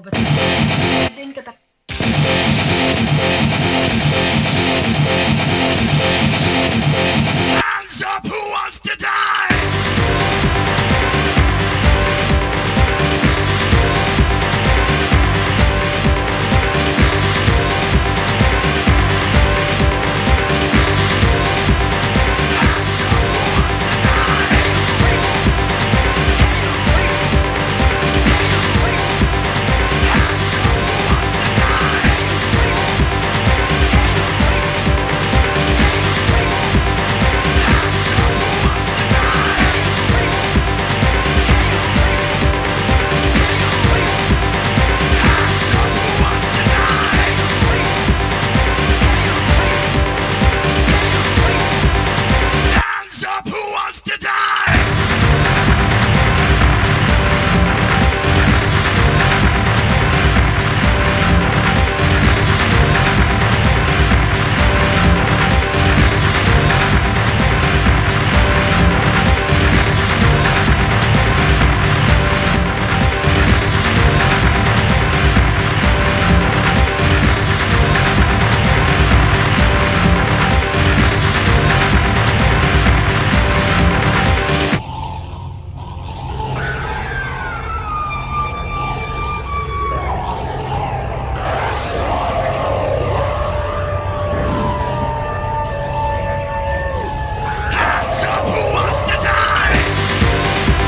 din kata Hands up, who wants to die? Hands up, who wants to die? Hands up, who wants to die?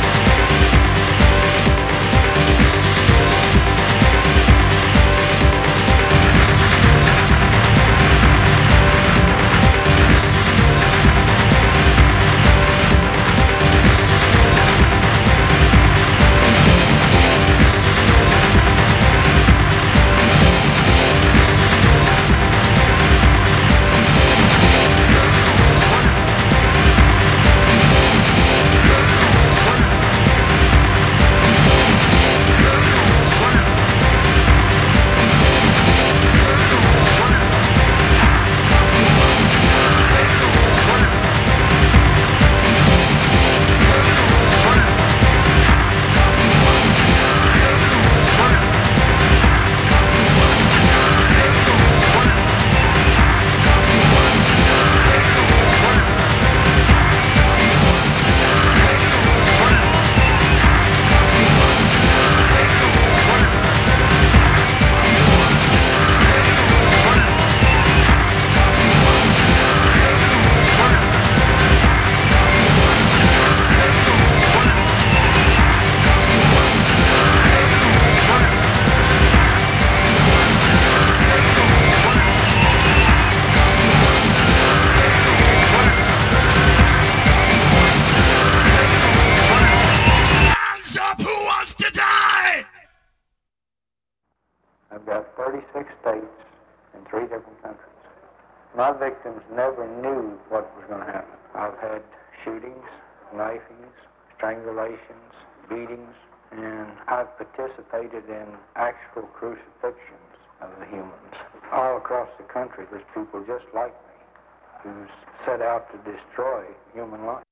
Hands up, who wants to die? I've got 36 states in 3 different countries. My victims never knew what was going to happen. I've had shootings, knifings, strangulations, beatings, and I've participated in actual crucifixions of the humans. All across the country, there's people just like me who set out to destroy human life.